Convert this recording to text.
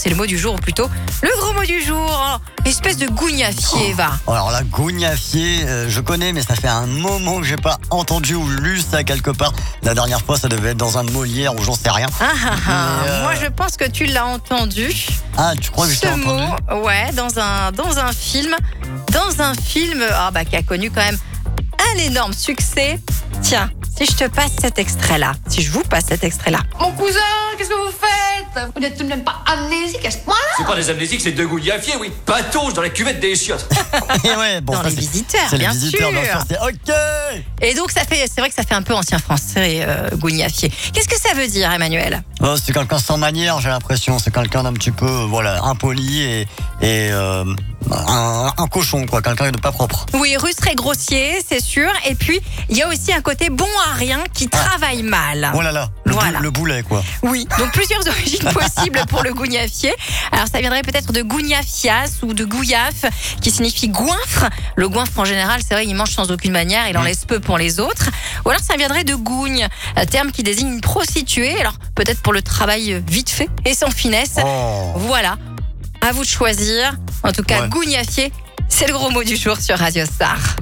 c'est le mot du jour, ou plutôt le gros mot du jour. Espèce de gougnafier, va. Alors la gougnafier, je connais, mais ça fait un moment que j'ai pas entendu ou lu ça quelque part. La dernière fois, ça devait être dans un de Molière ou j'en sais rien. Moi, je pense que tu l'as entendu. Ah, tu crois que je t'ai Ce entendu? mot, ouais, dans un film. Dans un film qui a connu quand même un énorme succès. Tiens, si je te passe cet extrait-là, si je vous passe cet extrait-là. Mon cousin, qu'est-ce que vous faites? Vous n'êtes tout de même pas amnésique à ce point-là? C'est pas des amnésiques, c'est deux gougnafiers, oui. Patauge dans la cuvette des chiottes. Et ouais, bon, Dans ça, les visiteurs, c'est les bien visiteurs, sûr. bien sûr. C'est OK. Et donc, c'est vrai que ça fait un peu ancien français, gougnafier. Qu'est-ce que ça veut dire, Emmanuel? Oh, c'est quelqu'un sans manière, j'ai l'impression. C'est quelqu'un d'un petit peu, impoli et un cochon, quoi. Quelqu'un de pas propre. Oui, rustre et grossier, c'est sûr. Et puis, il y a aussi un côté bon à rien qui travaille mal. Oh là là, Voilà. le boulet, quoi. Oui, donc plusieurs origines possibles pour le gougnafier. Alors ça viendrait peut-être de gougnafias ou de gouillaf, qui signifie goinfre. Le goinfre en général, c'est vrai, il mange sans aucune manière, il en laisse peu pour les autres. Ou alors ça viendrait de gougne, un terme qui désigne une prostituée. Alors peut-être pour le travail vite fait et sans finesse. Oh. Voilà, à vous de choisir. En tout cas, Ouais. gougnafier, c'est le gros mot du jour sur Radio Star.